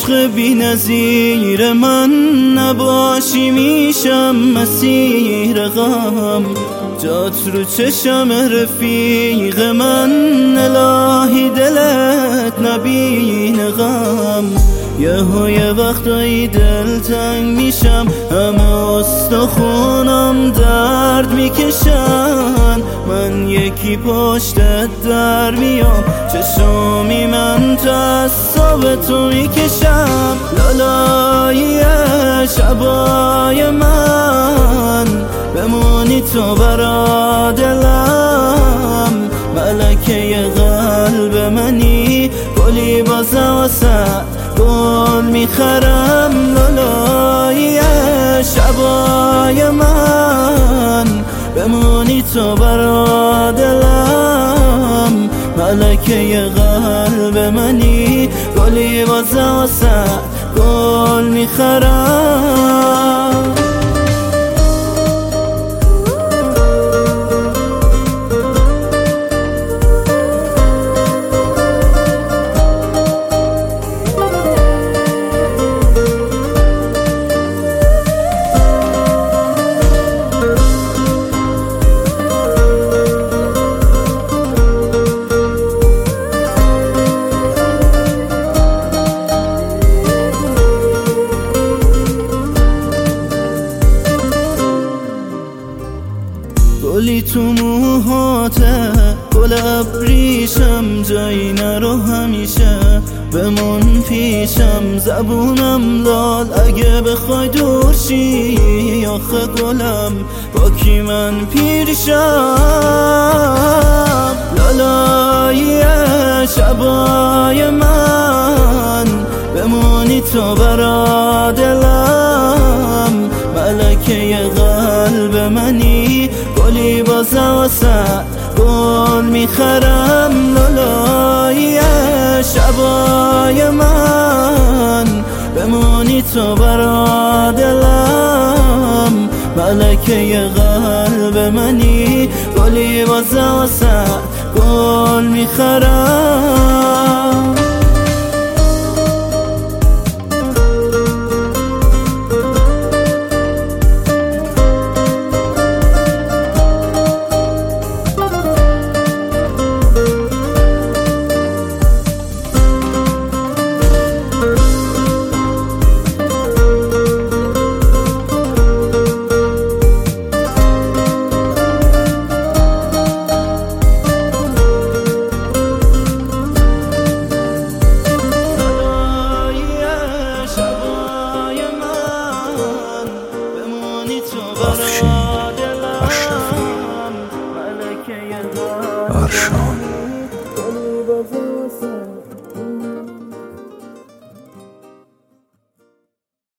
عشق بی نظیر من نباشی میشم مسیر غم، جات رو چشم رفیق من الهی دلت نبین غم. یه وقتایی دلتنگ میشم، همه استخونم درد میکشن، من یکی پشتت در میام، چشمی من تعصب تو میکشم. لالایی شبای من بمونی تو برا دلم، ملکه قلب منی، گلی بازم واسه گل میخرم. لالایی شبای من بمونی تو برا دلم، ملکه قلب منی، گلی بازم واسه گل میخرم. گلی تو موهاته، گل ابریشم، جایی نرو همیشه بمون پیشم. زبونم لال اگه بخوای دور شی، آخه گلم با کی من پیرشم. لالایی شبای من بمونی تو برا دلم، ملکه قلب منی، گلی بازم واسه گل میخرم. لالایی شبای من بمونی تو برا دلم، ملکه قلب منی، گلی بازم واسه گل میخرم. افشین اشرفی، ارشان